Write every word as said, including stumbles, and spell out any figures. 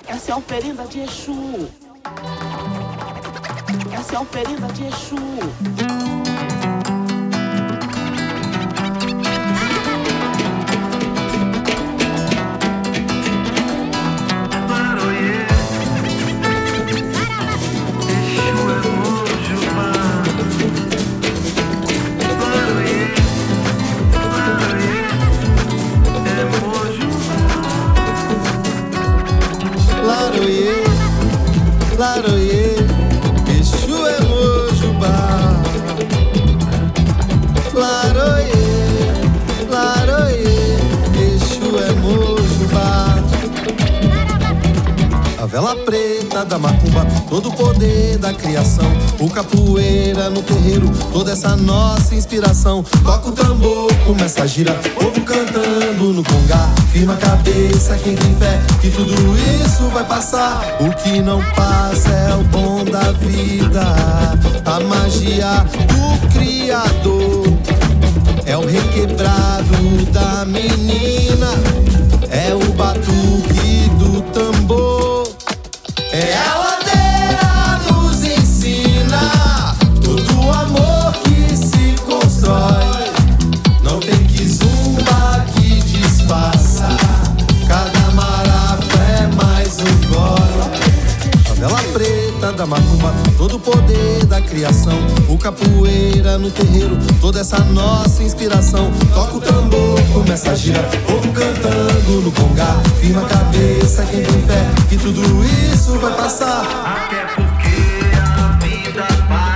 Essa é a oferenda de Exu. Essa é a oferenda de Exu. Laroie, Exu é Mojubá. Laroie, Laroie, Exu é Mojubá. A vela preta da macumba, todo o poder da criação. O capoeira no terreiro, toda essa nossa inspiração. Toca o tambor, começa a gira, povo cantando no congá. Firma a cabeça, quem tem fé, que tudo isso vai passar. O que não passa é o bom da vida, a magia do Criador. É o requebrado da menina, é o batuque do tambor. É a ladeira nos ensina todo o amor que se constrói. Não tem que zumba que disfarça, cada marafa é mais um gole. A vela preta da macumba, todo o poder da criação. O capoeira no terreiro, toda essa nossa inspiração. Toca o tambor, começa a girar, povo cantando no congá. Firma a cabeça, quem tem fé, que tudo isso vai passar. Até porque a vida passa.